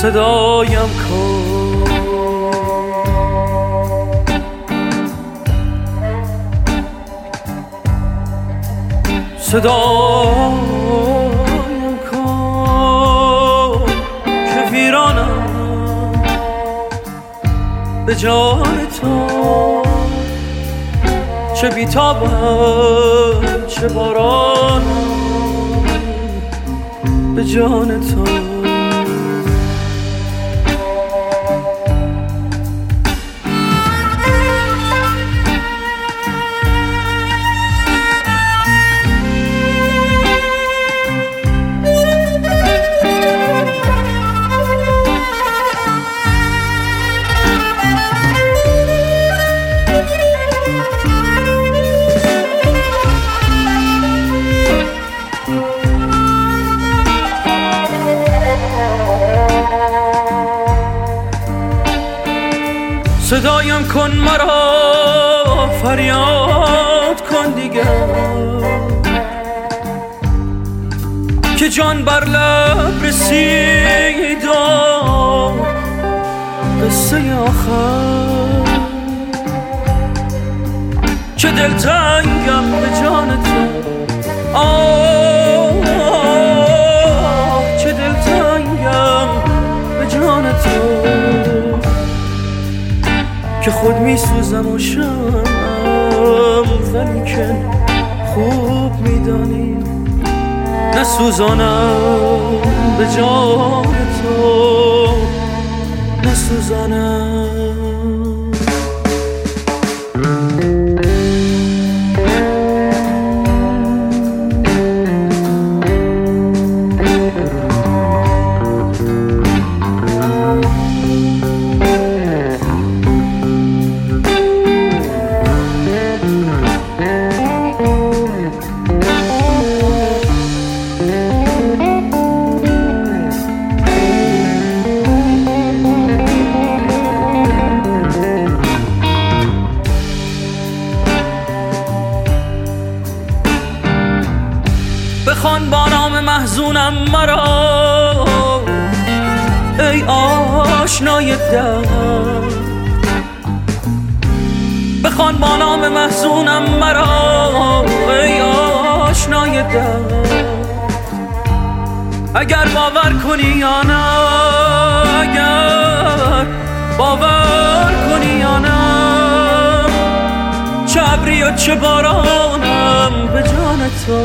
صدایم کن، صدایم کن که ویرانم به جان تو، چه بیتابم چه بارانم به جان تو. صدایم کن مرا، فریاد کن دیگر که جان بر لب رسید قصه آخر، چه دلتنگم به جان تو، چه دلتنگم به جان تو، که خود می سوزم و شمم، ولیکن خوب می دانی نسوزانم به جان تو، نسوزانم. بخوان با نام محزونم مرا، ای آشنای درد، بخوان با نام محزونم مرا، ای آشنای درد. اگر باور کنی یا نه، اگر باور کنی یا نه، چه ابری و چه بارانم به جان تو،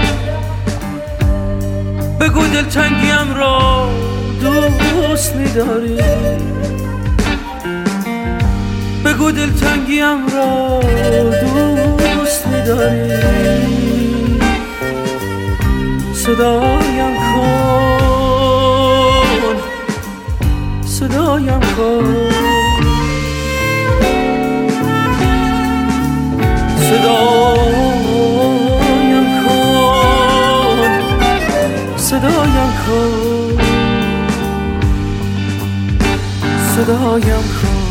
بگو دلتنگیم را دوست می‌داری، بگو دلتنگیم را دوست می‌داری. صدایم کن، صدایم کن، صدایم کن، صدایم کن، صدایم کن.